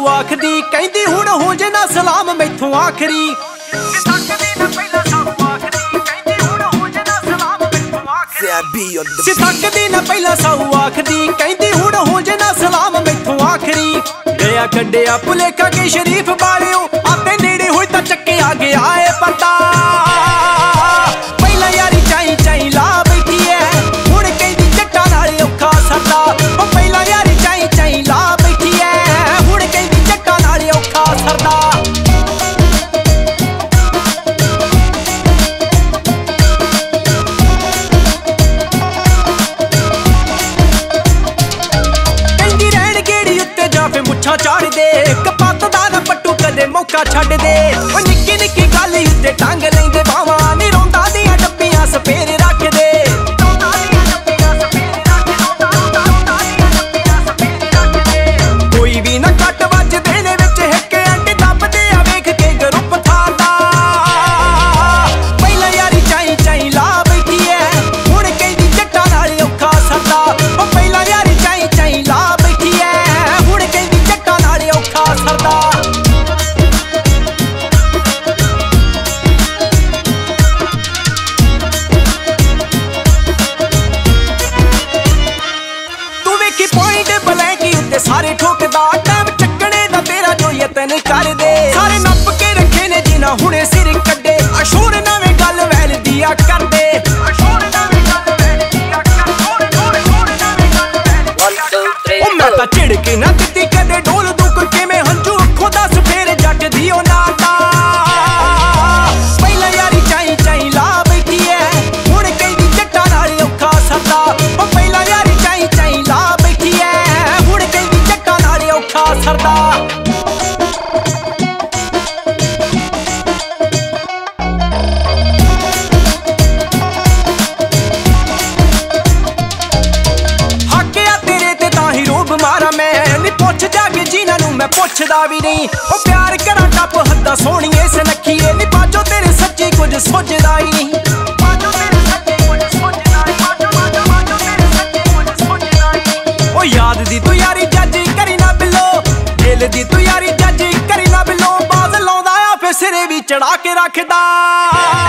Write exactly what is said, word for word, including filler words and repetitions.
आखदी कहंदी हुण हो जे ना सलाम मैथों आखरी सितकदी ना पहला साऊ आखदी कहंदी हुण हो जे ना सलाम मैथों आखरी गया कड्डिया भुलेखा के शरीफ बालियो आते नेड़े होई तां चक्के आ गया ए पता पहला यारी चाई चाई ला बैठी है हुण कहंदी जट्टां नाल औखा सरदा ओ पहला यारी चाई चाई ला बैठी है हुण कहंदी जट्टां नाल औखा सरदा मुछा चाड़ दे कपत दा ना पट्टू कदे मौका छड्ड दे ओ निक्की निक्की गल उत्ते टंग लैंदे बावां नी रोंदा दियां डब्बियां सपेरे रख दे कोई भी ना कट वजदे ने विच हिक अंट दबदे आ वेख के ग्रुप थांदा पहला यारी चाई चाई ला बैठी है हुण कहंदी जट्टां नाल औखा सरदा ओ पहला यारी चाई चाई ला बैठी है सरदा तू वेखी पॉइंट ब्लैंकी उत्ते सारे ठोकदा टाइम चक्कने दा तेरा जो यतन कर दे सारे नप के रखे ने जिना हुणे सिर कड्डे अशूर नवें गल वैल दिया कर दे अशूर नवें गल वैल दिया कर थोड़े थोड़े थोड़े नवें गल वैल ओ मैं तां झिड़क ना दित्ती कदे ढोल दुक के मैं हंजू अखों दस फेर जट दियो नाता पहला यारी चाई चाई ला बैठी है हुण कहंदी जट्टां नाल औखा सरदा ओ पहला यारी चाई चाई ला बैठी है हुण कहंदी जट्टां नाल औखा सरदा मारा मैं नी पुछ जाके जिन्हां नूं मैं पुछदा भी नहीं ओ प्यार करा टप हद्दां सोहणीए सनखीए नी बाजो तेरे सच्ची कुछ सोचदा ही नहीं बाजो तेरे सच्ची कुछ सोचदा ही बाजो बाजो बाजो तेरे सच्ची कुछ सोचदा ही ओ याद दी तू यारी जज करी ना बिलो दिल दी तू यारी जज करी ना बिलो बाज लाउंदा आ फिर सिरे भी चढ़ा के रखदा।